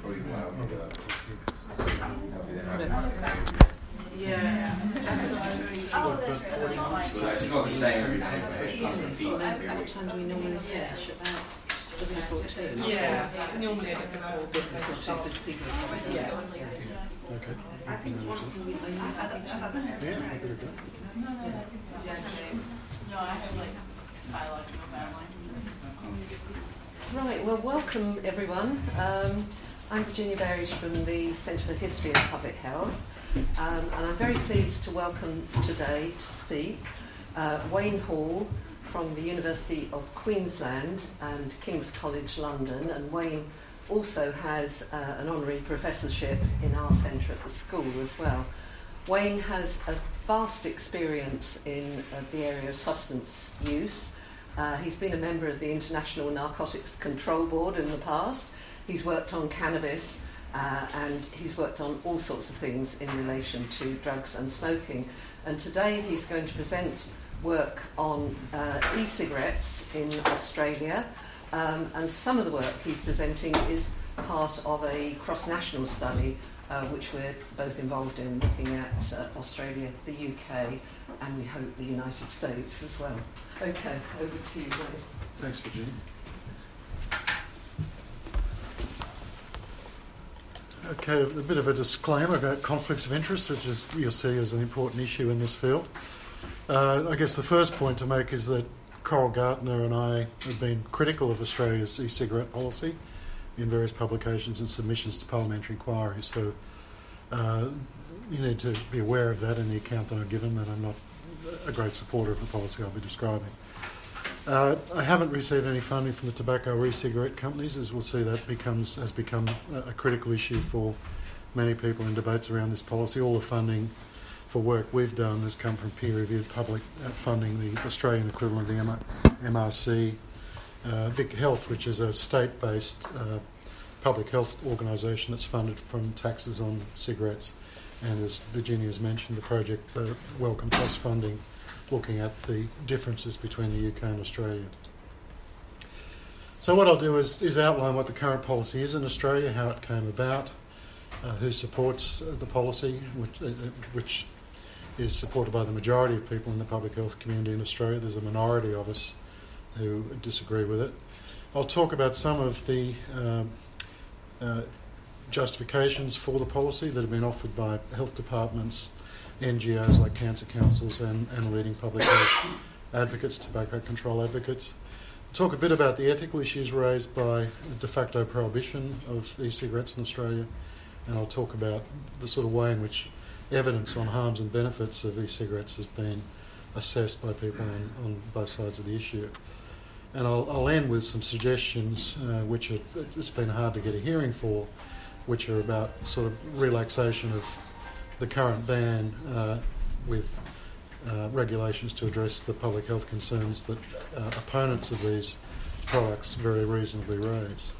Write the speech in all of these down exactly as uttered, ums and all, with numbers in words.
probably more healthy than Yeah. Well, it's not the same every day, but it comes with So then, what time do we normally finish? About just before two? Yeah, normally a bit before Before two, so people are probably Yeah. Okay. I think one thing we only have Yeah, I'll get it done. Right, well, welcome everyone. Um, I'm Virginia Berridge from the Centre for History of Public Health, um, and I'm very pleased to welcome today to speak uh, Wayne Hall from the University of Queensland and King's College London, and Wayne also has uh, an honorary professorship in our centre at the school as well. Wayne has a vast experience in uh, the area of substance use. Uh, he's been a member of the International Narcotics Control Board in the past. He's worked on cannabis uh, and he's worked on all sorts of things in relation to drugs and smoking. And today he's going to present work on uh, e-cigarettes in Australia. Um, and some of the work he's presenting is part of a cross-national study uh, which we're both involved in, looking at uh, Australia, the U K, and we hope the United States as well. Okay, over to you, Wayne. Thanks, Virginia. Okay, a bit of a disclaimer about conflicts of interest, which is you'll see is an important issue in this field. Uh, I guess the first point to make is that Coral Gartner and I have been critical of Australia's e-cigarette policy in various publications and submissions to parliamentary inquiries. So uh, you need to be aware of that in the account that I've given, that I'm not a great supporter of the policy I'll be describing. Uh, I haven't received any funding from the tobacco or e-cigarette companies, as we'll see that becomes has become a, a critical issue for many people in debates around this policy. All the funding for work we've done has come from peer-reviewed public uh, funding, the Australian equivalent of the M R C, uh, Vic Health, which is a state-based uh, public health organisation that's funded from taxes on cigarettes, and as Virginia has mentioned, the project uh, Wellcome Plus funding, looking at the differences between the U K and Australia. So what I'll do is, is outline what the current policy is in Australia, how it came about, uh, who supports uh, the policy, which, uh, which is supported by the majority of people in the public health community in Australia. There's a minority of us who disagree with it. I'll talk about some of the um, uh, justifications for the policy that have been offered by health departments, N G Os like cancer councils and, and leading public health advocates, tobacco control advocates. I'll talk a bit about the ethical issues raised by de facto prohibition of e-cigarettes in Australia, and I'll talk about the sort of way in which evidence on harms and benefits of e-cigarettes has been assessed by people on, on both sides of the issue. And I'll, I'll end with some suggestions uh, which are, it's been hard to get a hearing for, which are about sort of relaxation of the current ban uh, with uh, regulations to address the public health concerns that uh, opponents of these products very reasonably raise.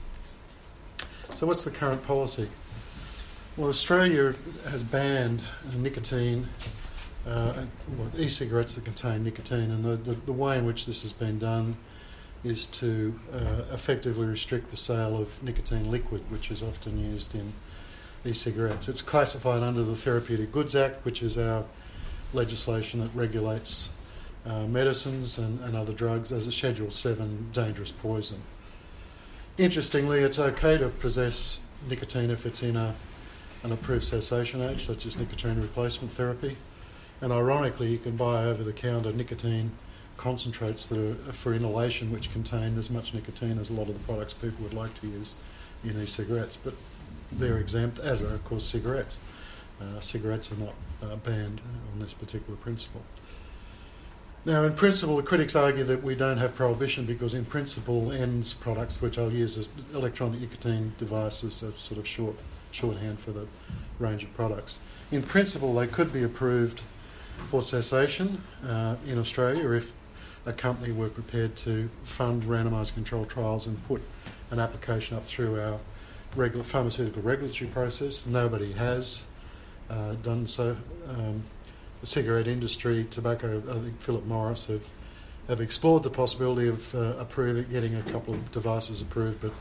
So what's the current policy? Well, Australia has banned nicotine, uh, well, e-cigarettes that contain nicotine, and the, the, the way in which this has been done is to uh, effectively restrict the sale of nicotine liquid, which is often used in e-cigarettes. It's classified under the Therapeutic Goods Act, which is our legislation that regulates uh, medicines and, and other drugs, as a Schedule seven dangerous poison. Interestingly, it's okay to possess nicotine if it's in a, an approved cessation age, such as nicotine replacement therapy. And ironically, you can buy over-the-counter nicotine concentrates that are for inhalation, which contain as much nicotine as a lot of the products people would like to use in e-cigarettes. But they're exempt, as are, of course, cigarettes. Uh, cigarettes are not uh, banned on this particular principle. Now, in principle, the critics argue that we don't have prohibition because, in principle, E N S products, which I'll use as electronic nicotine devices, are sort of short, shorthand for the range of products. In principle, they could be approved for cessation uh, in Australia if a company were prepared to fund randomised controlled trials and put an application up through our regular pharmaceutical regulatory process. Nobody has uh, done so. Um, the cigarette industry, tobacco, I think Philip Morris have, have explored the possibility of uh, approving, getting a couple of devices approved, but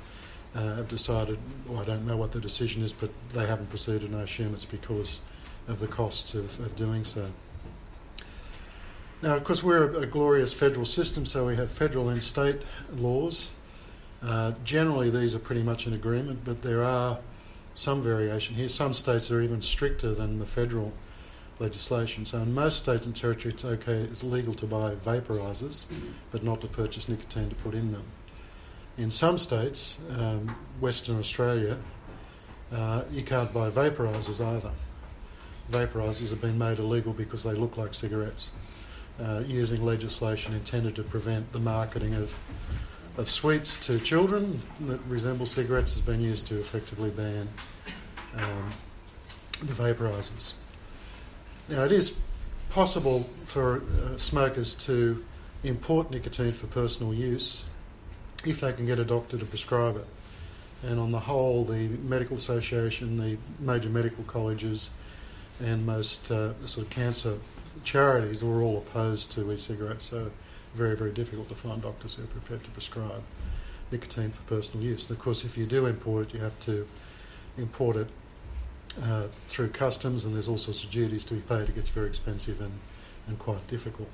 uh, have decided, well, I don't know what the decision is, but they haven't proceeded, and I assume it's because of the costs of, of doing so. Now, of course, we're a, a glorious federal system, so we have federal and state laws. Uh, generally, these are pretty much in agreement, but there are some variation here. Some states are even stricter than the federal legislation. So in most states and territories, it's okay, it's legal to buy vaporisers, but not to purchase nicotine to put in them. In some states, um, Western Australia, uh, you can't buy vaporisers either. Vaporisers have been made illegal because they look like cigarettes, uh, using legislation intended to prevent the marketing of of sweets to children that resemble cigarettes has been used to effectively ban um, the vaporisers. Now, it is possible for uh, smokers to import nicotine for personal use if they can get a doctor to prescribe it. And on the whole, the Medical Association, the major medical colleges and most uh, sort of cancer charities are all opposed to e-cigarettes, so very, very difficult to find doctors who are prepared to prescribe nicotine for personal use. And of course, if you do import it, you have to import it uh, through customs, and there's all sorts of duties to be paid. It gets very expensive and, and quite difficult.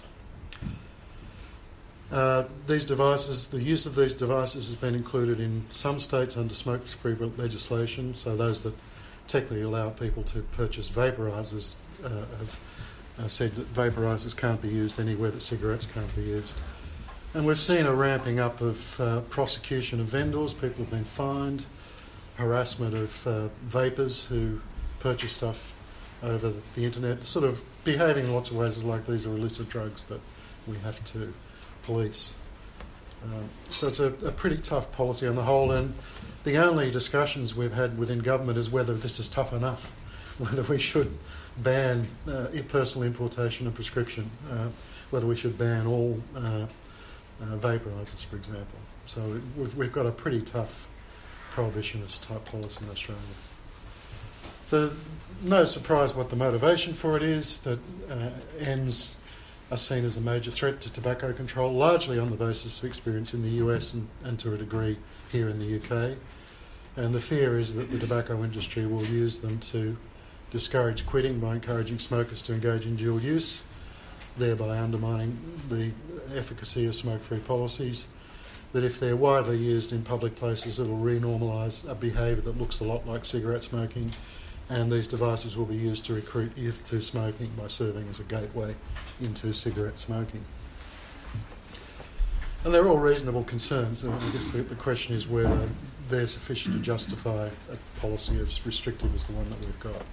Uh, these devices, the use of these devices has been included in some states under smoke-free legislation, so those that technically allow people to purchase vaporisers uh, have uh, said that vaporisers can't be used anywhere that cigarettes can't be used. And we've seen a ramping up of uh, prosecution of vendors. People have been fined, harassment of uh, vapors who purchase stuff over the, the internet, sort of behaving in lots of ways like these are illicit drugs that we have to police. Um, so it's a, a pretty tough policy on the whole, and the only discussions we've had within government is whether this is tough enough, whether we should ban uh, personal importation and prescription, uh, whether we should ban all uh, uh, vaporisers, for example. So we've, we've got a pretty tough prohibitionist type policy in Australia. So no surprise what the motivation for it is, that uh, ends are seen as a major threat to tobacco control, largely on the basis of experience in the U S and, and to a degree here in the U K. And the fear is that the tobacco industry will use them to discourage quitting by encouraging smokers to engage in dual use, thereby undermining the efficacy of smoke-free policies. That if they're widely used in public places, it'll renormalise a behaviour that looks a lot like cigarette smoking, and these devices will be used to recruit youth to smoking by serving as a gateway into cigarette smoking. And they're all reasonable concerns, and I guess the, the question is whether they're sufficient to justify a policy as restrictive as the one that we've got.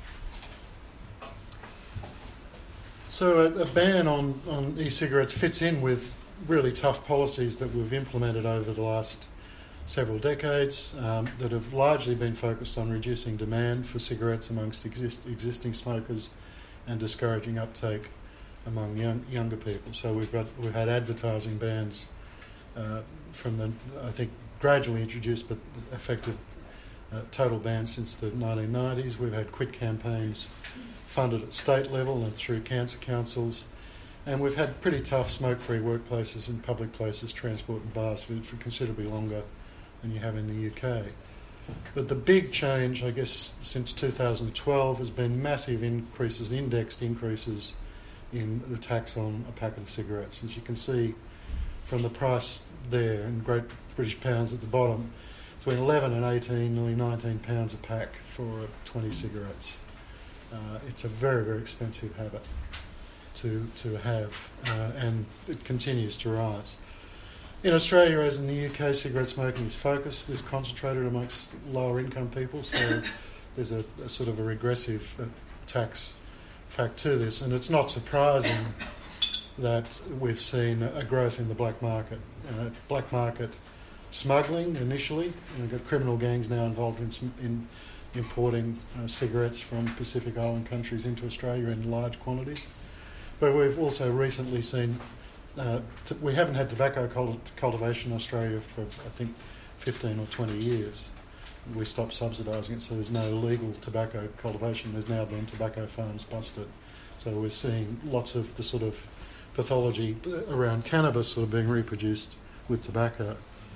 So a, a ban on, on e-cigarettes fits in with really tough policies that we've implemented over the last several decades um, that have largely been focused on reducing demand for cigarettes amongst exist, existing smokers and discouraging uptake among young, younger people. So we've got we've had advertising bans uh, from the I think gradually introduced but effective uh, total bans since the nineteen nineties. We've had quit campaigns funded at state level and through cancer councils. And we've had pretty tough smoke-free workplaces and public places, transport and bars for, for considerably longer than you have in the U K. But the big change, I guess, since two thousand twelve has been massive increases, indexed increases in the tax on a packet of cigarettes. As you can see from the price there in Great British pounds at the bottom, between eleven and eighteen, nearly nineteen pounds a pack for twenty cigarettes. Uh, it's a very, very expensive habit to to have, uh, and it continues to rise. In Australia, as in the U K, cigarette smoking is focused, is concentrated amongst lower income people, so there's a, a sort of a regressive uh, tax fact to this, and it's not surprising that we've seen a growth in the black market. Uh, black market smuggling initially, and we've got criminal gangs now involved in, in importing uh, cigarettes from Pacific Island countries into Australia in large quantities. But we've also recently seen, uh, t- we haven't had tobacco cult- cultivation in Australia for, I think, fifteen or twenty years. We stopped subsidising it, so there's no legal tobacco cultivation. There's now been tobacco farms busted. So we're seeing lots of the sort of pathology around cannabis sort of being reproduced with tobacco.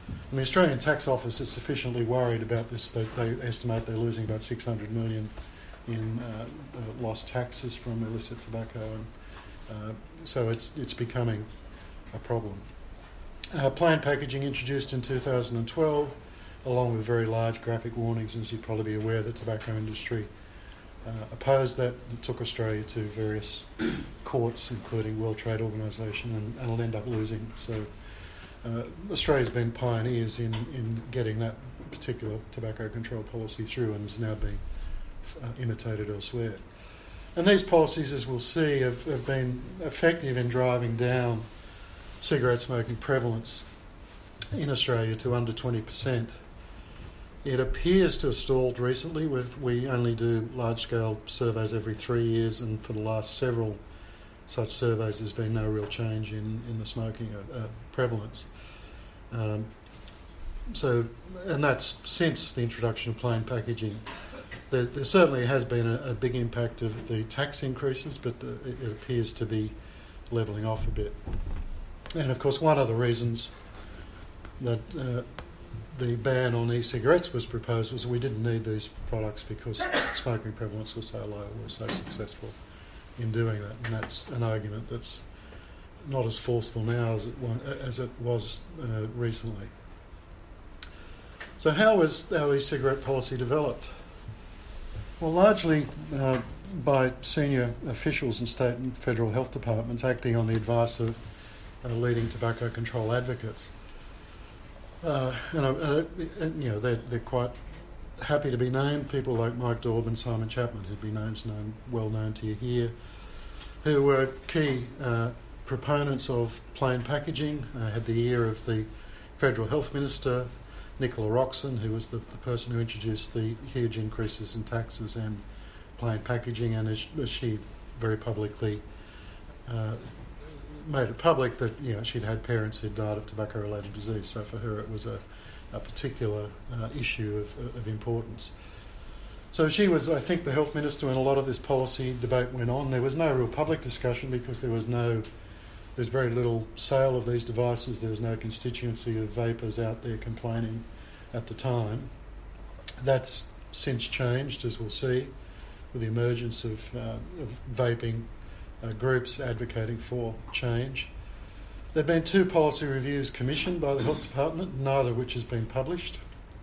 And the Australian Tax Office is sufficiently worried about this. They, they estimate they're losing about six hundred million dollars in uh, uh, lost taxes from illicit tobacco, and uh, so it's it's becoming a problem. Uh, plain packaging introduced in two thousand twelve, along with very large graphic warnings, as you'd probably be aware, the tobacco industry uh, opposed that and took Australia to various courts, including World Trade Organisation, and, and will end up losing. So uh, Australia's been pioneers in, in getting that particular tobacco control policy through, and is now being uh, imitated elsewhere. And these policies, as we'll see, have, have been effective in driving down cigarette smoking prevalence in Australia to under twenty percent. It appears to have stalled recently. With, we only do large-scale surveys every three years, and for the last several such surveys there's been no real change in, in the smoking uh, prevalence. Um, so, and that's since the introduction of plain packaging. There, there certainly has been a, a big impact of the tax increases, but the, it, it appears to be levelling off a bit. And of course, one of the reasons that uh, the ban on e-cigarettes was proposed was we didn't need these products because smoking prevalence was so low, we were so successful in doing that. And that's an argument that's not as forceful now as it, one, as it was uh, recently. So how was our e-cigarette policy developed? Well, largely uh, by senior officials in state and federal health departments acting on the advice of uh, leading tobacco control advocates. Uh, and, uh, and you know, they're, they're quite happy to be named. People like Mike Daub and Simon Chapman, who'd be names known, well known to you here, who were key uh, proponents of plain packaging, uh, had the ear of the Federal Health Minister, Nicola Roxon, who was the, the person who introduced the huge increases in taxes and plain packaging, and as, as she very publicly uh, made it public that, you know, she'd had parents who'd died of tobacco-related disease, so for her it was a, a particular uh, issue of, of importance. So she was, I think, the health minister when a lot of this policy debate went on. There was no real public discussion because there was no, there's very little sale of these devices. There was no constituency of vapers out there complaining at the time. That's since changed, as we'll see, with the emergence of, uh, of vaping uh, groups advocating for change. There have been two policy reviews commissioned by the Health Department, neither of which has been published.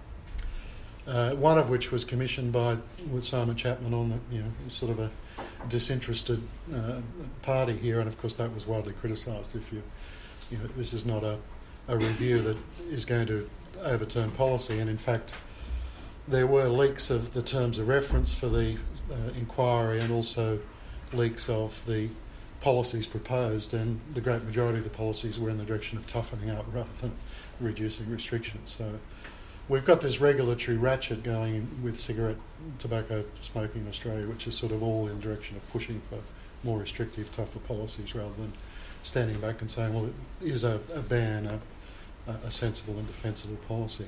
Uh, one of which was commissioned by with Simon Chapman on the, you know, sort of a disinterested uh, party here, and of course that was widely criticised. If you, you know, this is not a, a review that is going to overturn policy, and in fact, there were leaks of the terms of reference for the uh, inquiry, and also leaks of the policies proposed, and the great majority of the policies were in the direction of toughening up rather than reducing restrictions. So we've got this regulatory ratchet going with cigarette tobacco smoking in Australia, which is sort of all in the direction of pushing for more restrictive, tougher policies rather than standing back and saying, well, it is a, a ban, a, a sensible and defensible policy.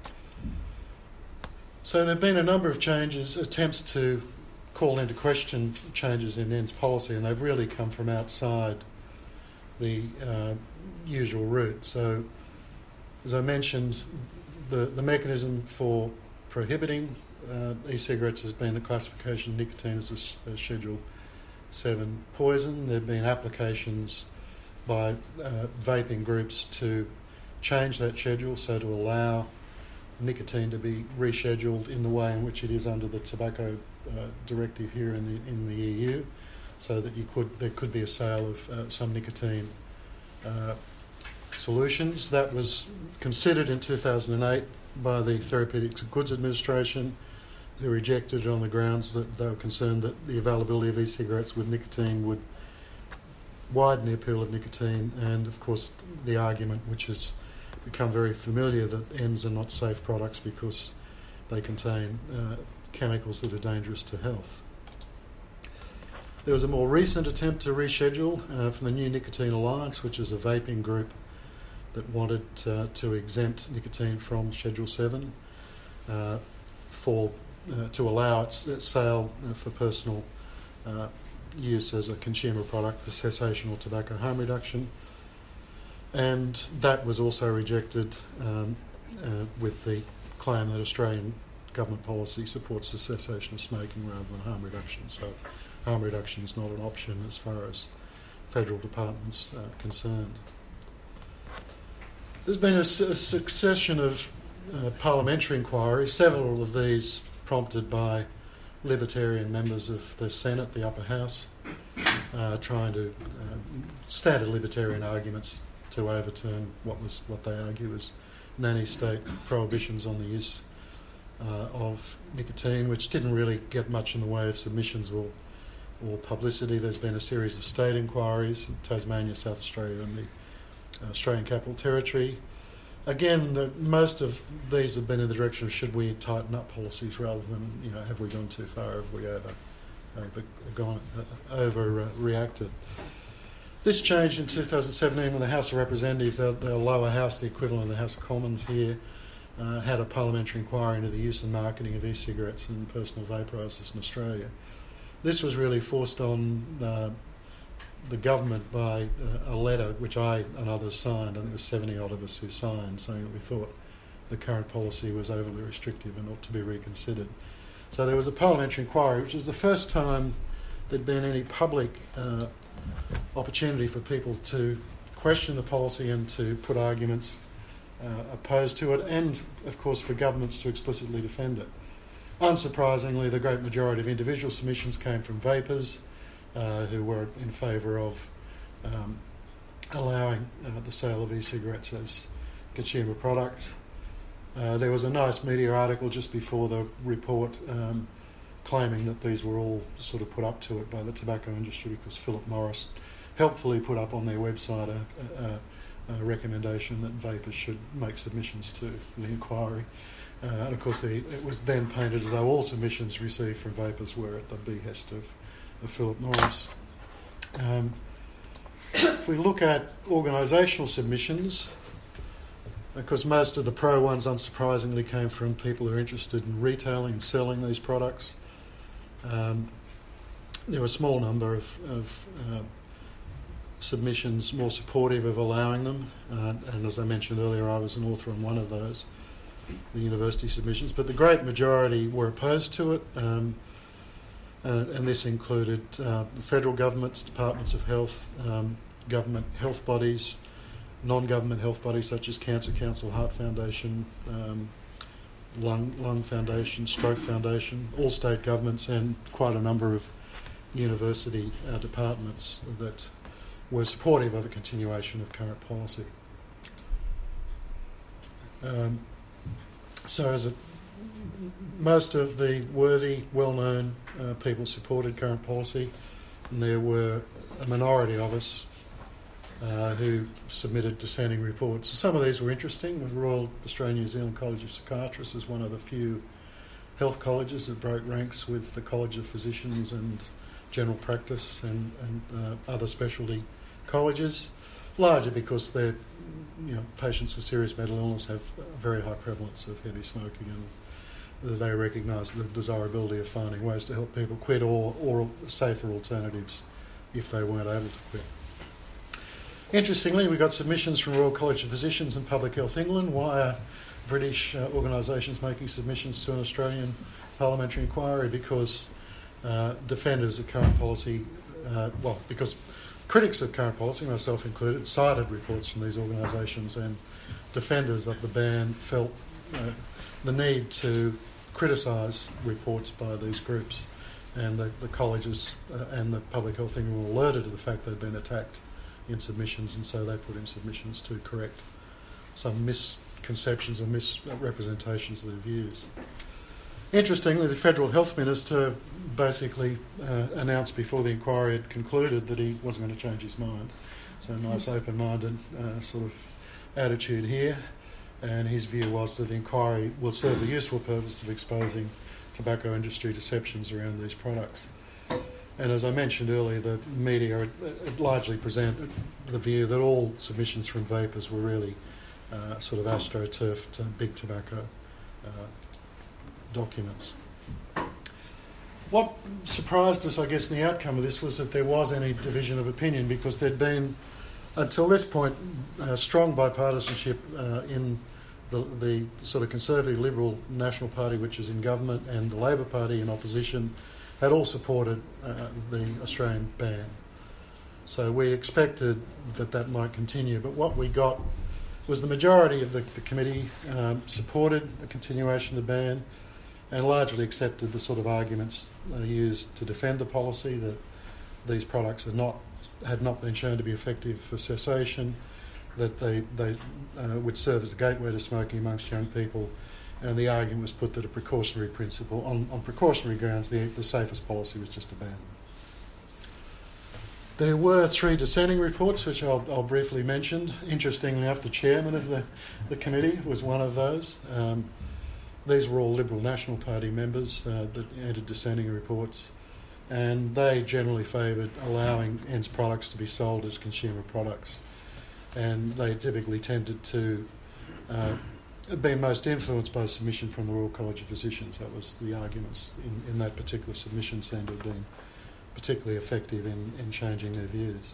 So there have been a number of changes, attempts to call into question changes in N's policy, and they've really come from outside the uh, usual route. So, as I mentioned, the, the mechanism for prohibiting uh, e-cigarettes has been the classification of nicotine as a, a Schedule seven poison. There have been applications by uh, vaping groups to change that schedule, so to allow nicotine to be rescheduled in the way in which it is under the tobacco uh, directive here in the in the E U, so that you could there could be a sale of uh, some nicotine uh, solutions. That was considered in two thousand eight by the Therapeutic Goods Administration, who rejected it on the grounds that they were concerned that the availability of e-cigarettes with nicotine would widen the appeal of nicotine, and of course the argument, which has become very familiar, that N S are not safe products because they contain uh, chemicals that are dangerous to health. There was a more recent attempt to reschedule uh, from the New Nicotine Alliance, which is a vaping group that wanted uh, to exempt nicotine from Schedule seven uh, for uh, to allow its, its sale uh, for personal uh, use as a consumer product for cessation or tobacco harm reduction. and that was also rejected um, uh, with the claim that Australian government policy supports the cessation of smoking rather than harm reduction. So harm reduction is not an option as far as federal departments are concerned. There's been a, su- a succession of uh, parliamentary inquiries, several of these prompted by Libertarian members of the Senate, the upper house, uh, trying to uh, standard Libertarian arguments to overturn what was what they argue was nanny state prohibitions on the use uh, of nicotine, which didn't really get much in the way of submissions or or publicity. There's been a series of state inquiries in Tasmania, South Australia, and the Australian Capital Territory. Again, the, most of these have been in the direction of should we tighten up policies rather than, you know, have we gone too far, have we over, over, gone, uh, over uh, reacted. This changed in two thousand seventeen when the House of Representatives, the, the lower house, the equivalent of the House of Commons here, uh, had a parliamentary inquiry into the use and marketing of e-cigarettes and personal vaporisers in Australia. This was really forced on uh, the government by uh, a letter which I and others signed, and there were seventy odd of us who signed, saying that we thought the current policy was overly restrictive and ought to be reconsidered. So there was a parliamentary inquiry, which was the first time there'd been any public uh, opportunity for people to question the policy and to put arguments uh, opposed to it, and of course for governments to explicitly defend it. Unsurprisingly, the great majority of individual submissions came from vapers uh, who were in favour of um, allowing uh, the sale of e-cigarettes as consumer products. Uh, there was a nice media article just before the report um, claiming that these were all sort of put up to it by the tobacco industry, because Philip Morris helpfully put up on their website a, a, a recommendation that vapers should make submissions to the inquiry. Uh, and of course, the, it was then painted as though all submissions received from vapers were at the behest of, of Philip Morris. Um, if we look at organisational submissions, of course, most of the pro ones, unsurprisingly, came from people who are interested in retailing and selling these products. Um, there were a small number of, of uh, submissions more supportive of allowing them, uh, and as I mentioned earlier, I was an author on one of those, the university submissions, but the great majority were opposed to it, um, uh, and this included uh, the federal governments, departments of health, um, government health bodies, non-government health bodies such as Cancer Council, Heart Foundation, um, Lung, Lung Foundation, Stroke Foundation, all state governments, and quite a number of university uh, departments that were supportive of a continuation of current policy. Um, So as a, most of the worthy, well-known uh, people supported current policy, and there were a minority of us uh, who submitted dissenting reports. Some of these were interesting. The Royal Australian New Zealand College of Psychiatrists is one of the few health colleges that broke ranks with the College of Physicians and General Practice and, and uh, other specialty colleges, largely because they're You know, patients with serious mental illness have a very high prevalence of heavy smoking, and they recognise the desirability of finding ways to help people quit, or, or safer alternatives if they weren't able to quit. Interestingly, we got submissions from Royal College of Physicians and Public Health England. Why are British uh, organisations making submissions to an Australian parliamentary inquiry? Because uh, defenders of current policy, uh, well, because critics of current policy, myself included, cited reports from these organisations, and defenders of the ban felt uh, the need to criticise reports by these groups, and the, the colleges uh, and the Public Health England were alerted to the fact they'd been attacked in submissions, and so they put in submissions to correct some misconceptions or misrepresentations of their views. Interestingly, the Federal Health Minister basically uh, announced before the inquiry had concluded that he wasn't going to change his mind. So a nice open-minded uh, sort of attitude here. And his view was that the inquiry will serve the useful purpose of exposing tobacco industry deceptions around these products. And as I mentioned earlier, the media had, had largely presented the view that all submissions from vapers were really uh, sort of astroturfed uh, big tobacco uh, documents. What surprised us, I guess, in the outcome of this was that there was any division of opinion, because there'd been until this point, uh, strong bipartisanship uh, in the, the sort of Conservative Liberal National Party, which is in government, and the Labor Party in opposition, had all supported uh, the Australian ban. So we expected that that might continue, but what we got was the majority of the, the committee um, supported a continuation of the ban and largely accepted the sort of arguments uh, used to defend the policy, that these products are not, had not been shown to be effective for cessation, that they, they uh, would serve as a gateway to smoking amongst young people, and the argument was put that a precautionary principle, on, on precautionary grounds, the, the safest policy was just to ban them. There were three dissenting reports, which I'll, I'll briefly mention. Interestingly enough, the chairman of the, the committee was one of those. Um, these were all Liberal National Party members uh, that entered dissenting reports, and they generally favoured allowing E N S products to be sold as consumer products. And they typically tended to uh, have been most influenced by submission from the Royal College of Physicians. That was the arguments in, in that particular submission seemed to have been particularly effective in, in changing their views.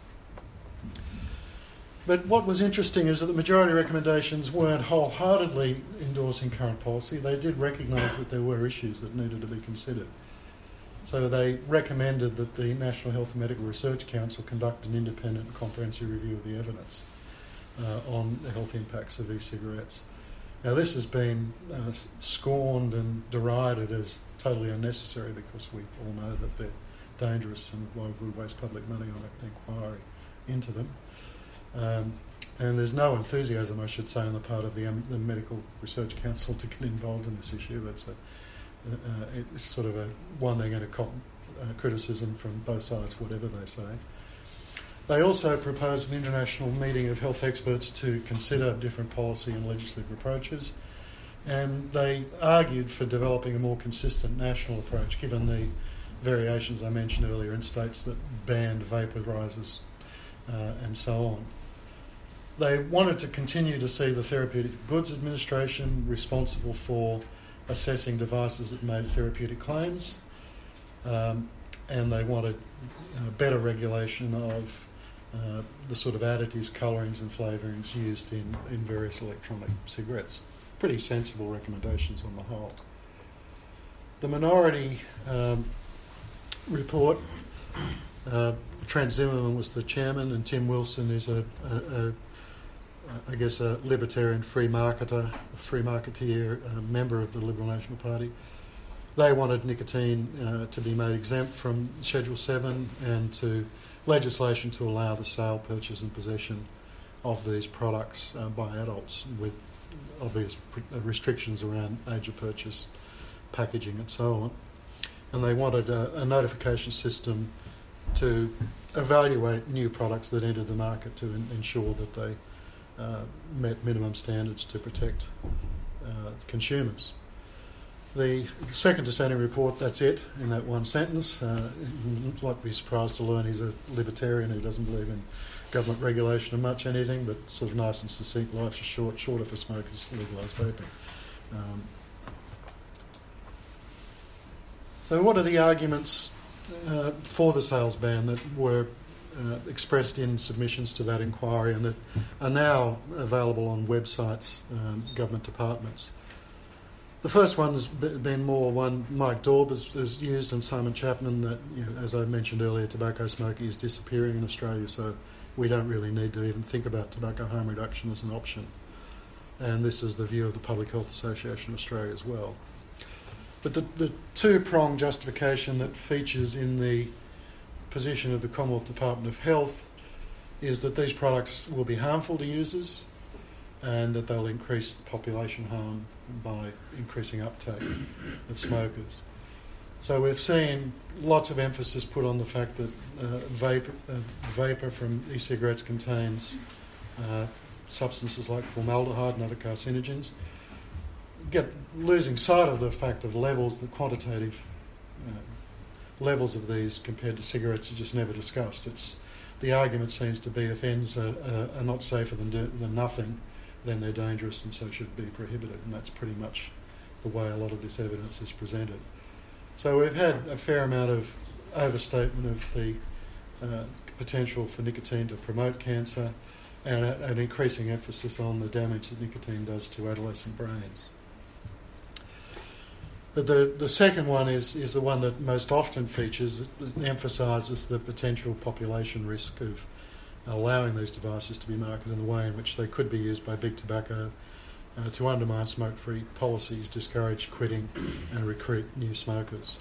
But what was interesting is that the majority recommendations weren't wholeheartedly endorsing current policy. They did recognise that there were issues that needed to be considered. So they recommended that the National Health and Medical Research Council conduct an independent and comprehensive review of the evidence uh, on the health impacts of e-cigarettes. Now this has been uh, scorned and derided as totally unnecessary because we all know that they're dangerous and why would we waste public money on an inquiry into them. Um, and there's no enthusiasm, I should say, on the part of the, um, the Medical Research Council to get involved in this issue. That's a, uh, it's sort of a one they're going to cop uh, criticism from both sides, whatever they say. They also proposed an international meeting of health experts to consider different policy and legislative approaches, and they argued for developing a more consistent national approach, given the variations I mentioned earlier in states that banned vaporisers uh, and so on. They wanted to continue to see the Therapeutic Goods Administration responsible for assessing devices that made therapeutic claims, um, and they wanted uh, better regulation of uh, the sort of additives, colourings and flavourings used in, in various electronic cigarettes. Pretty sensible recommendations on the whole. The minority um, report, uh, Trent Zimmerman was the chairman, and Tim Wilson is a, a, a I guess a libertarian free marketer, a free marketeer, a member of the Liberal National Party. They wanted nicotine uh, to be made exempt from Schedule seven and to legislation to allow the sale, purchase and possession of these products uh, by adults with obvious pr- restrictions around age of purchase, packaging and so on. And they wanted a, a notification system to evaluate new products that entered the market to in, ensure that they uh, met minimum standards to protect uh, consumers. The second dissenting report, that's it, in that one sentence. Uh, you'd like to be surprised to learn he's a libertarian who doesn't believe in government regulation of much anything, but sort of nice and succinct. Life's are short, shorter for smokers, legalise vaping. Um, so what are the arguments uh, for the sales ban that were uh, expressed in submissions to that inquiry and that are now available on websites, um, government departments? The first one's been more one Mike Daub has, has used, and Simon Chapman, that, you know, as I mentioned earlier, tobacco smoking is disappearing in Australia, so we don't really need to even think about tobacco harm reduction as an option. And this is the view of the Public Health Association of Australia as well. But the, the two-pronged justification that features in the position of the Commonwealth Department of Health is that these products will be harmful to users and that they'll increase the population harm by increasing uptake of smokers. So we've seen lots of emphasis put on the fact that uh, vape, uh, vapour from e-cigarettes contains uh, substances like formaldehyde and other carcinogens. Get losing sight of the fact of levels, the quantitative uh, levels of these compared to cigarettes are just never discussed. It's the argument seems to be if ends are, uh, are not safer than, do, than nothing, then they're dangerous and so should be prohibited, and that's pretty much the way a lot of this evidence is presented. So we've had a fair amount of overstatement of the uh, potential for nicotine to promote cancer, and a, an increasing emphasis on the damage that nicotine does to adolescent brains. But the, the second one is, is the one that most often features. It emphasises the potential population risk of allowing these devices to be marketed in the way in which they could be used by big tobacco uh, to undermine smoke-free policies, discourage quitting and recruit new smokers.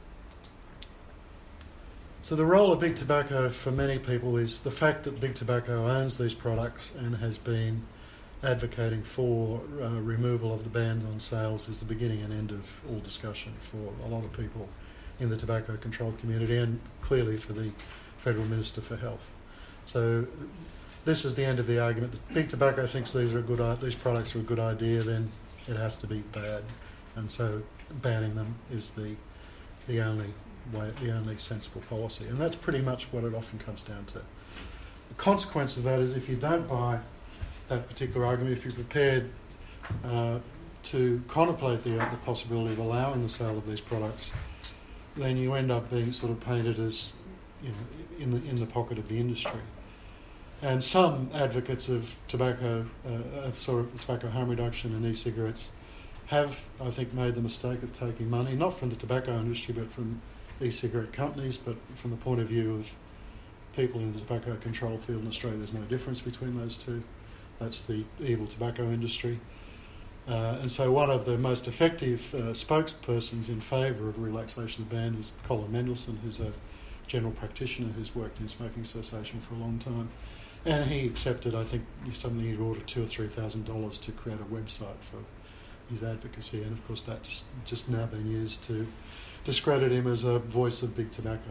So the role of big tobacco for many people is the fact that big tobacco owns these products and has been advocating for uh, removal of the ban on sales is the beginning and end of all discussion for a lot of people in the tobacco control community, and clearly for the Federal Minister for Health. So this is the end of the argument. That big tobacco thinks these are a good, these products are a good idea, then it has to be bad, and so banning them is the the only way, the only sensible policy, and that's pretty much what it often comes down to. The consequence of that is if you don't buy that particular argument, if you're prepared uh, to contemplate the, uh, the possibility of allowing the sale of these products, then you end up being sort of painted as, you know, in the in the pocket of the industry. And some advocates of tobacco, uh, of sort of tobacco harm reduction and e-cigarettes, have, I think, made the mistake of taking money not from the tobacco industry but from e-cigarette companies, but from the point of view of people in the tobacco control field in Australia. There's no difference between those two. That's the evil tobacco industry. Uh, and so one of the most effective uh, spokespersons in favour of relaxation of the ban is Colin Mendelsohn, who's a general practitioner who's worked in smoking cessation for a long time. And he accepted, I think, something he'd ordered two or three thousand dollars to create a website for his advocacy. And of course that's just now been used to discredit him as a voice of big tobacco.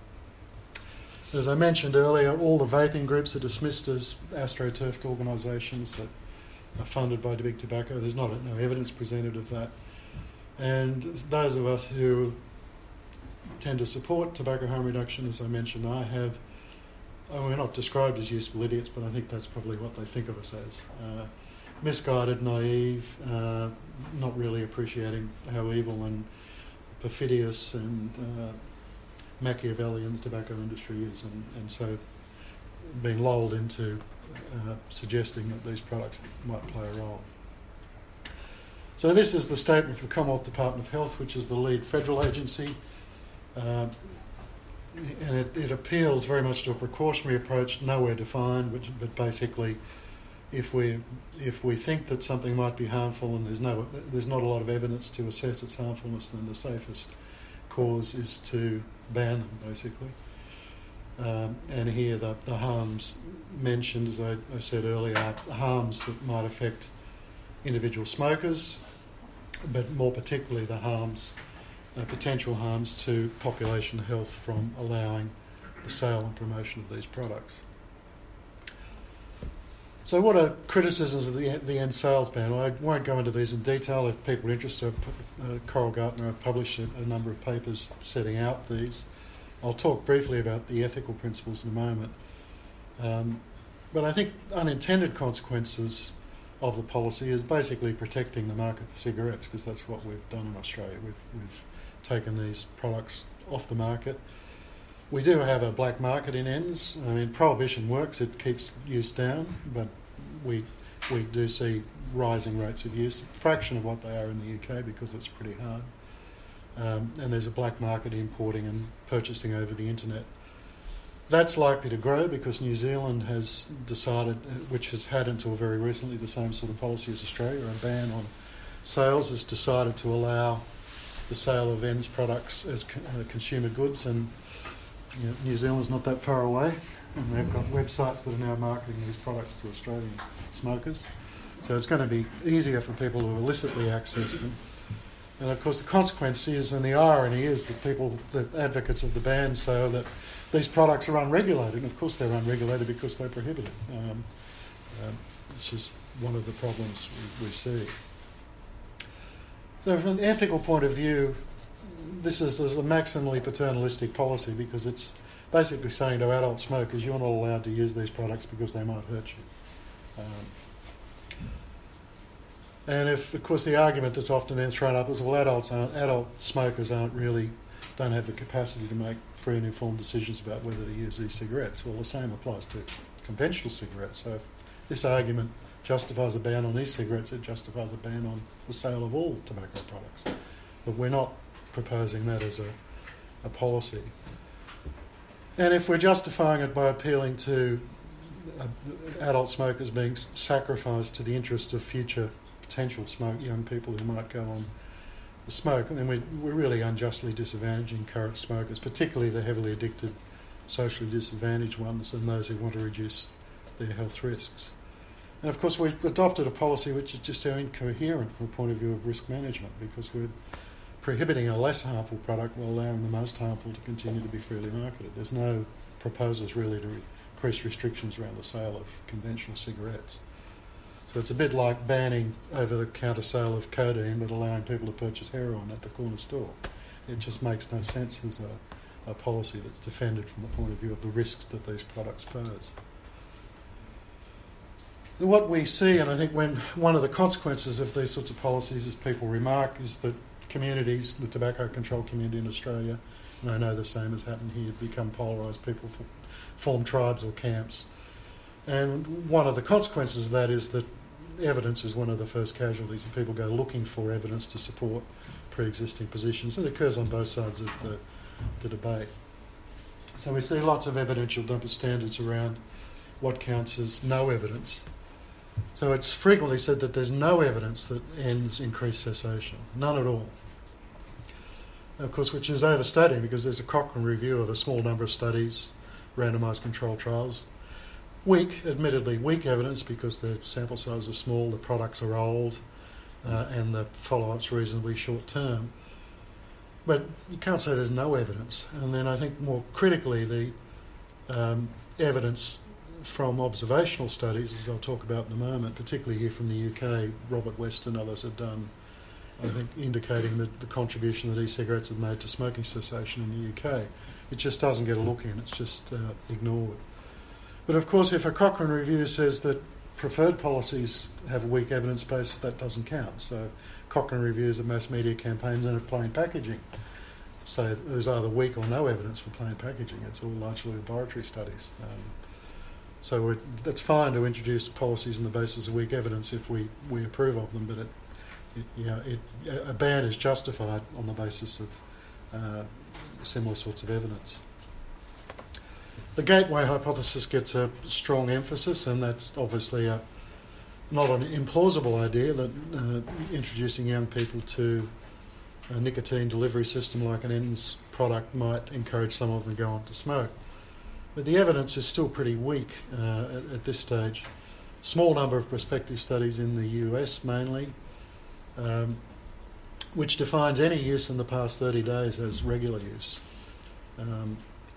As I mentioned earlier, all the vaping groups are dismissed as astroturfed organisations that are funded by big tobacco. There's not no evidence presented of that. And those of us who tend to support tobacco harm reduction, as I mentioned, I have, I mean, we're not described as useful idiots, but I think that's probably what they think of us as. Uh, misguided, naive, uh, not really appreciating how evil and perfidious and uh, Machiavellian the tobacco industry is, and, and so being lulled into uh, suggesting that these products might play a role. So this is the statement for the Commonwealth Department of Health, which is the lead federal agency, uh, and it, it appeals very much to a precautionary approach, nowhere defined, which, but basically if we if we think that something might be harmful and there's no there's not a lot of evidence to assess its harmfulness, then the safest cause is to ban them, basically. Um, and here the, the harms mentioned, as I, I said earlier, are harms that might affect individual smokers, but more particularly the harms, uh, potential harms to population health from allowing the sale and promotion of these products. So what are criticisms of the, the end sales ban? I won't go into these in detail. If people are interested, uh, Coral Gartner have published a, a number of papers setting out these. I'll talk briefly about the ethical principles in a moment. Um, but I think unintended consequences of the policy is basically protecting the market for cigarettes, because that's what we've done in Australia. We've, we've taken these products off the market. We do have a black market in ends. I mean, prohibition works, it keeps use down, but we we do see rising rates of use, a fraction of what they are in the U K because it's pretty hard. Um, and there's a black market importing and purchasing over the internet. That's likely to grow because New Zealand has decided, which has had until very recently the same sort of policy as Australia, a ban on sales, has decided to allow the sale of ends products as co- uh, consumer goods, and you know, New Zealand's not that far away, and they've got websites that are now marketing these products to Australian smokers. So it's going to be easier for people to illicitly access them. And of course the consequence is, and the irony is, that people, the advocates of the ban, say that these products are unregulated. And of course they're unregulated because they're prohibited, um, uh, which is one of the problems we, we see. So from an ethical point of view, this is, this is a maximally paternalistic policy, because it's basically saying to adult smokers, you're not allowed to use these products because they might hurt you. Um, and if, of course, the argument that's often then thrown up is, well, adults aren't, adult smokers aren't really don't have the capacity to make free and informed decisions about whether to use e-cigarettes. Well, the same applies to conventional cigarettes. So if this argument justifies a ban on e-cigarettes, it justifies a ban on the sale of all tobacco products. But we're not proposing that as a, a policy. And if we're justifying it by appealing to uh, adult smokers being sacrificed to the interests of future potential smoke, young people who might go on to smoke, then we, we're really unjustly disadvantaging current smokers, particularly the heavily addicted, socially disadvantaged ones and those who want to reduce their health risks. And of course we've adopted a policy which is just incoherent from a point of view of risk management, because we're prohibiting a less harmful product while allowing the most harmful to continue to be freely marketed. There's no proposals really to increase restrictions around the sale of conventional cigarettes. So it's a bit like banning over-the-counter sale of codeine but allowing people to purchase heroin at the corner store. It just makes no sense as a, a policy that's defended from the point of view of the risks that these products pose. What we see, and I think when one of the consequences of these sorts of policies, as people remark, is that communities, the tobacco control community in Australia, and I know the same has happened here, become polarised. People form tribes or camps. And one of the consequences of that is that evidence is one of the first casualties, and people go looking for evidence to support pre-existing positions. And it occurs on both sides of the, the debate. So we see lots of evidential double standards around what counts as no evidence. So it's frequently said that there's no evidence that ends increased cessation, none at all. Of course, which is overstating, because there's a Cochrane review of a small number of studies, randomised controlled trials. Weak, admittedly weak evidence, because the sample sizes are small, the products are old, uh, and the follow-up's reasonably short term. But you can't say there's no evidence. And then I think more critically, the um, evidence from observational studies, as I'll talk about in a moment, particularly here from the U K, Robert West and others have done, I think, indicating that the contribution that e-cigarettes have made to smoking cessation in the U K. It just doesn't get a look in, it's just uh, ignored. But of course, if a Cochrane review says that preferred policies have a weak evidence base, that doesn't count. So Cochrane reviews of mass media campaigns and of plain packaging say there's either weak or no evidence for plain packaging. It's all largely laboratory studies. Um, so we're, it's fine to introduce policies on the basis of weak evidence if we, we approve of them, but it, it, you know, it, a ban is justified on the basis of uh, similar sorts of evidence. The gateway hypothesis gets a strong emphasis, and that's obviously a, not an implausible idea that uh, introducing young people to a nicotine delivery system like an E N S product might encourage some of them to go on to smoke. But the evidence is still pretty weak uh, at, at this stage. Small number of prospective studies in the U S mainly, um, which defines any use in the past thirty days as regular use. Um,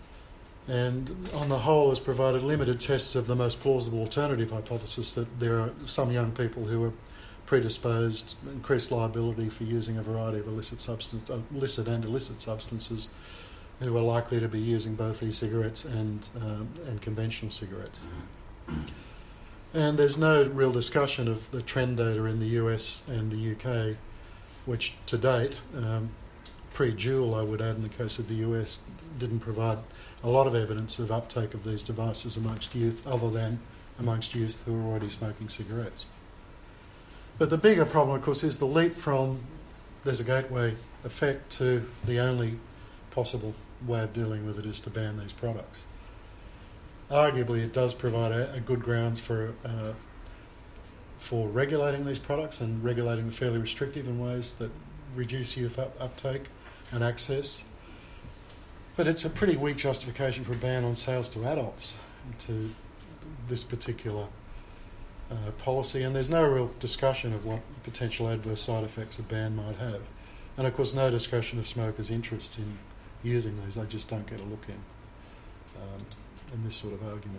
and on the whole has provided limited tests of the most plausible alternative hypothesis that there are some young people who are predisposed, increased liability for using a variety of illicit substance, uh, illicit and illicit substances, who are likely to be using both e-cigarettes and um, and conventional cigarettes. And there's no real discussion of the trend data in the U S and the U K, which to date, um, pre-Juul I would add in the case of the U S, didn't provide a lot of evidence of uptake of these devices amongst youth, other than amongst youth who are already smoking cigarettes. But the bigger problem, of course, is the leap from there's a gateway effect to the only possible way of dealing with it is to ban these products. Arguably, it does provide a, a good grounds for uh, for regulating these products and regulating them fairly restrictive in ways that reduce youth up, uptake and access. But it's a pretty weak justification for a ban on sales to adults to this particular uh, policy, and there's no real discussion of what potential adverse side effects a ban might have. And of course no discussion of smokers' interest in using these, they just don't get a look in, um, in this sort of argument.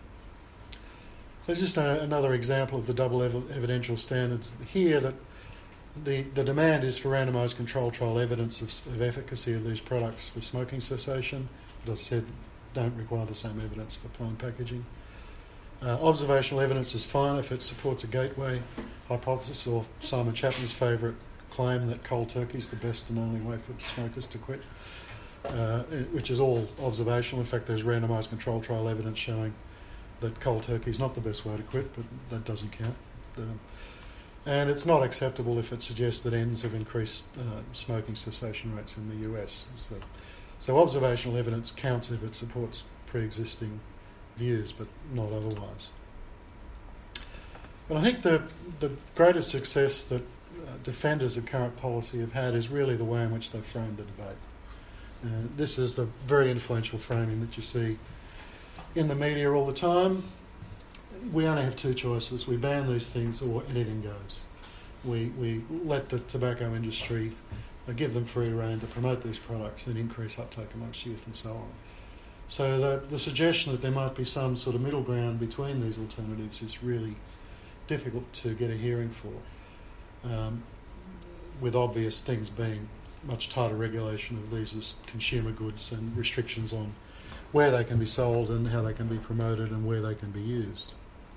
So just a, another example of the double ev- evidential standards here, that the, the demand is for randomised controlled trial evidence of, of efficacy of these products for smoking cessation, but as I said, don't require the same evidence for plain packaging. Uh, observational evidence is fine if it supports a gateway hypothesis, or Simon Chapman's favourite claim that cold turkey is the best and only way for smokers to quit, uh, which is all observational. In fact, there's randomised control trial evidence showing that cold turkey is not the best way to quit, but that doesn't count. Um, and it's not acceptable if it suggests that ends have increased uh, smoking cessation rates in the U S. So, so observational evidence counts if it supports pre-existing views, but not otherwise. But I think the, the greatest success that uh, defenders of current policy have had is really the way in which they've framed the debate. Uh, this is the very influential framing that you see in the media all the time. We only have two choices. We ban these things or anything goes. We, we let the tobacco industry uh, give them free rein to promote these products and increase uptake amongst youth and so on. So the, the suggestion that there might be some sort of middle ground between these alternatives is really difficult to get a hearing for, um, with obvious things being much tighter regulation of these as consumer goods and restrictions on where they can be sold and how they can be promoted and where they can be used.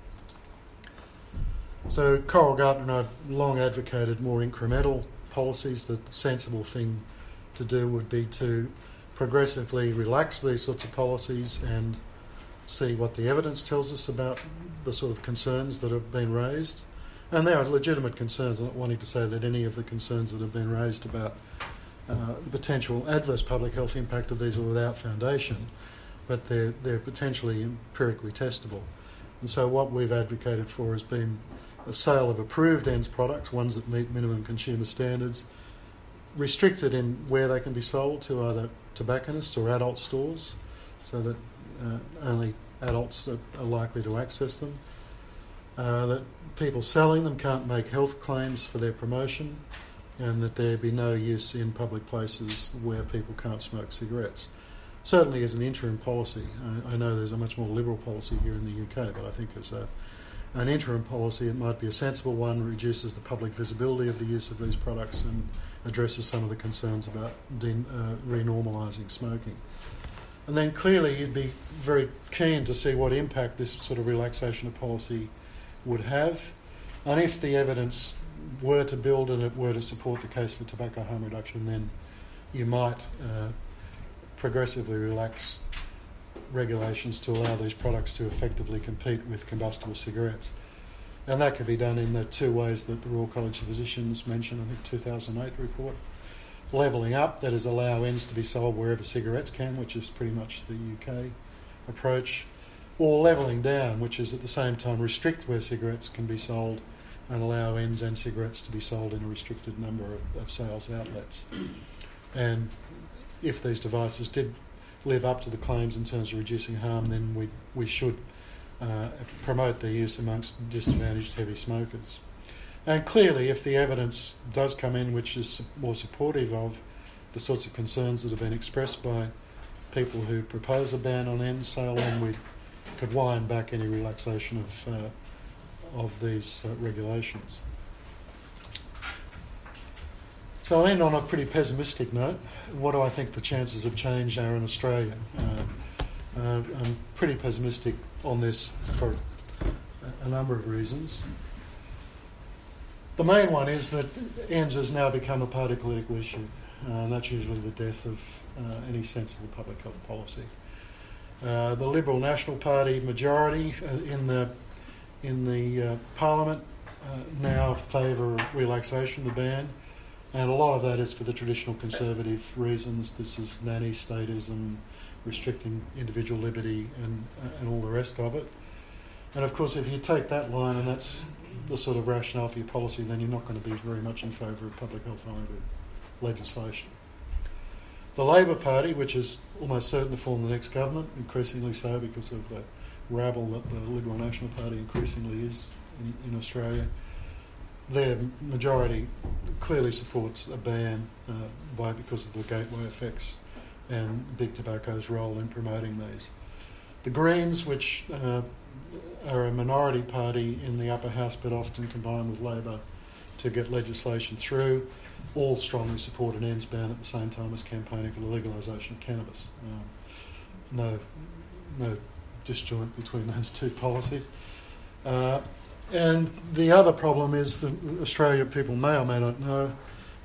So Coral Gartner and I have long advocated more incremental policies. The sensible thing to do would be to progressively relax these sorts of policies and see what the evidence tells us about the sort of concerns that have been raised. And there are legitimate concerns. I'm not wanting to say that any of the concerns that have been raised about uh, the potential adverse public health impact of these are without foundation, but they're, they're potentially empirically testable. And so what we've advocated for has been a sale of approved E N D S products, ones that meet minimum consumer standards, restricted in where they can be sold to either tobacconists or adult stores, so that uh, only adults are, are likely to access them, uh, that people selling them can't make health claims for their promotion, and that there be no use in public places where people can't smoke cigarettes. Certainly as an interim policy, I, I know there's a much more liberal policy here in the U K, but I think as a, an interim policy it might be a sensible one, reduces the public visibility of the use of these products and addresses some of the concerns about de- uh, renormalising smoking. And then clearly you'd be very keen to see what impact this sort of relaxation of policy would have, and if the evidence were to build and it were to support the case for tobacco harm reduction, then you might uh, progressively relax regulations to allow these products to effectively compete with combustible cigarettes. And that could be done in the two ways that the Royal College of Physicians mentioned, I think, two thousand eight report. Levelling up, that is, allow ends to be sold wherever cigarettes can, which is pretty much the U K approach. Or levelling down, which is at the same time restrict where cigarettes can be sold and allow ends and cigarettes to be sold in a restricted number of, of sales outlets. And if these devices did live up to the claims in terms of reducing harm, then we we should uh, promote their use amongst disadvantaged heavy smokers. And clearly, if the evidence does come in which is more supportive of the sorts of concerns that have been expressed by people who propose a ban on end sale, then we could wind back any relaxation of uh, of these uh, regulations. So I'll end on a pretty pessimistic note. What do I think the chances of change are in Australia? Uh, uh, I'm pretty pessimistic on this for a number of reasons. The main one is that E N D S has now become a party political issue, uh, and that's usually the death of uh, any sensible public health policy. Uh, the Liberal National Party majority uh, in the in the uh, Parliament uh, now favour relaxation of the ban, and a lot of that is for the traditional conservative reasons. This is nanny statism, restricting individual liberty, and uh, and all the rest of it. And of course, if you take that line and that's the sort of rationale for your policy, then you're not going to be very much in favour of public health-oriented legislation. The Labor Party, which is almost certain to form the next government, increasingly so because of the rabble that the Liberal National Party increasingly is in, in Australia, their majority clearly supports a ban uh, by because of the gateway effects and big tobacco's role in promoting these. The Greens, which uh, are a minority party in the upper house but often combine with Labor to get legislation through, all strongly support an E N D S ban at the same time as campaigning for the legalisation of cannabis. Um, no, no disjoint between those two policies. Uh, and the other problem is that Australia, people may or may not know,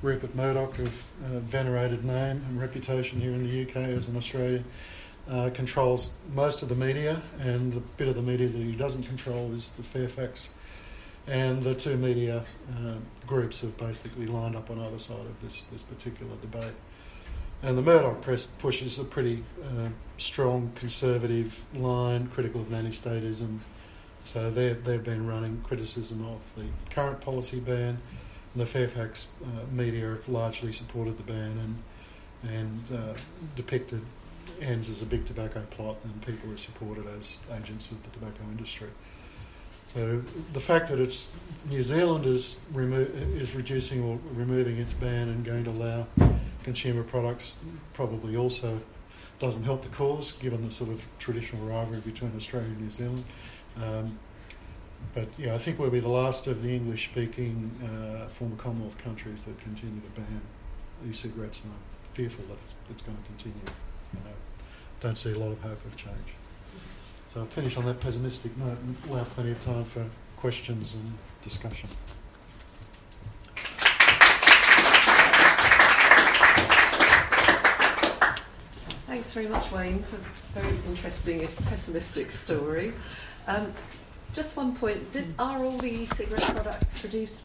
Rupert Murdoch, of uh, venerated name and reputation here in the U K as in Australia, uh, controls most of the media, and the bit of the media that he doesn't control is the Fairfax. And the two media uh, groups have basically lined up on either side of this, this particular debate. And the Murdoch press pushes a pretty uh, strong conservative line, critical of nanny-statism. So they've been running criticism of the current policy ban, and the Fairfax uh, media have largely supported the ban and, and uh, depicted ends as a big tobacco plot, and people are supported as agents of the tobacco industry. So the fact that it's New Zealand is, remo- is reducing or removing its ban and going to allow consumer products probably also doesn't help the cause, given the sort of traditional rivalry between Australia and New Zealand. Um, but yeah, I think we'll be the last of the English-speaking uh, former Commonwealth countries that continue to ban e-cigarettes, and I'm fearful that it's, it's going to continue. You know, don't see a lot of hope of change. So I'll finish on that pessimistic note and allow plenty of time for questions and discussion. Thanks very much, Wayne, for a very interesting and pessimistic story. Um, just one point, did, are all the e-cigarette products produced